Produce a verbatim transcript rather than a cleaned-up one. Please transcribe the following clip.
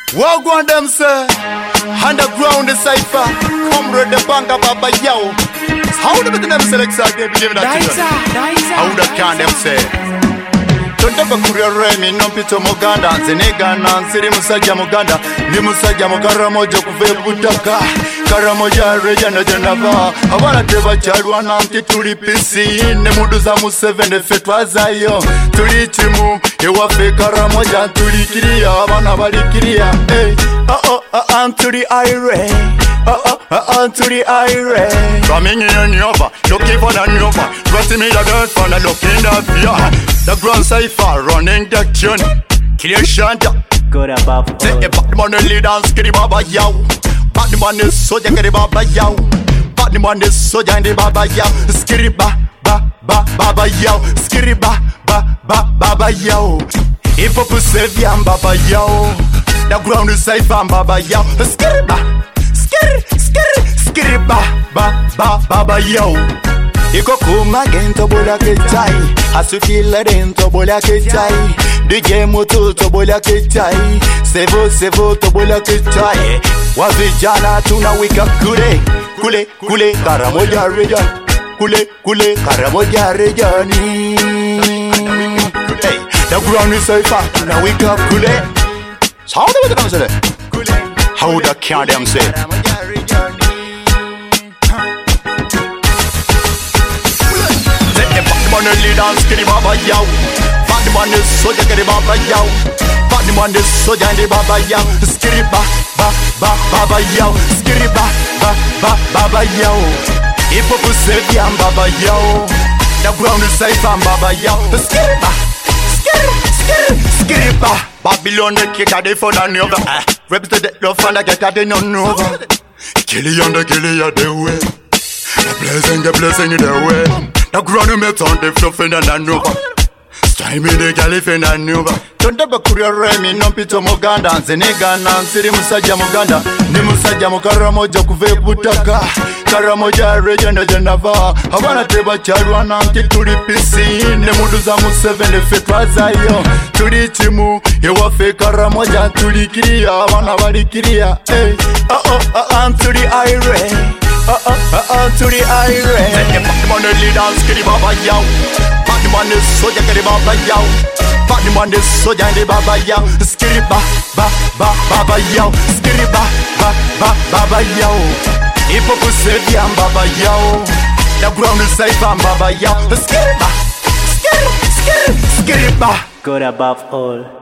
What go on them say? Underground the cipher. Come read the banga baba yo. How do them select that they believe that children? How that can them say? Tonda bakuria remi nompito Muganda Zenega na nsiri musajja Muganda Ndi musajja mukara moja kuve butaka Kara moja reja na janava Abana teba chalwa na mti tuli pisi Ne mudu za musevende fetwa zayo Tuli timu Ewafe kara moja tuli kiria Abana bali kiria Hey Oh oh oh I'm to the ire Oh oh oh I'm to the ire Coming in over Looking for the nova Trusting me the girl for the looking the fear The grand cipher running the tune Clear shanta Good above all. Say a bad man lead and skitty baba yow Bad man is so young the baba yow Bad man is so young the baba yow Skitty ba ba ba baba yow Skitty ba ba ba baba yow If a pussy and baba yow The ground is safe and baba yow Skitty ba Skitty skitty skitty ba ba ba baba yow Iko kuma gento bola kechai Asukila dento bola kechai D J moto to bola kechai Sevo sevo to bola kechai Wavijana tunawika kule Kule kule karamoja region Kule kule karamoja regioni Hey, the ground is safe tunawika kule So how do we come say that? How the can them say? Man lead and skitty baba yow Bad man is so young the baba yow Bad man is so young the baba yow Skitty ba ba ba baba yow Skitty ba ba ba baba yow If a pussy and baba yow The ground is safe and baba yow Skitty ba Skitty skitty skitty ba Babylon the kick a day for the nova Represent the love and the get a day no nova Killy on the killy a day way The blessing the blessing the way The ground me turn the fluff in the nova Style me the caliph in the nova Tonda bakuria remi nompito Muganda Zenega na nsiri musajja Muganda Ndi musajja mukara moja kuve butaka Kara moja reja na janava Abana teba chalwa na mti tuli pisi Ne mudu za musevende fetwa zayo Tuli timu Ewafe kara moja tuli kiria Abana bali kiria Hey Oh oh oh I'm to the ire Uh uh uh uh to the iron. Say the bad man lead and skitty baba yow. Bad man is so young the baba yow. Bad man is so young the baba yow. Skitty ba ba ba baba yow. Skitty ba ba ba baba yow. If a pussy and baba yow. The ground is safe and baba yow. Skitty ba skitty skitty skitty ba. Good above all.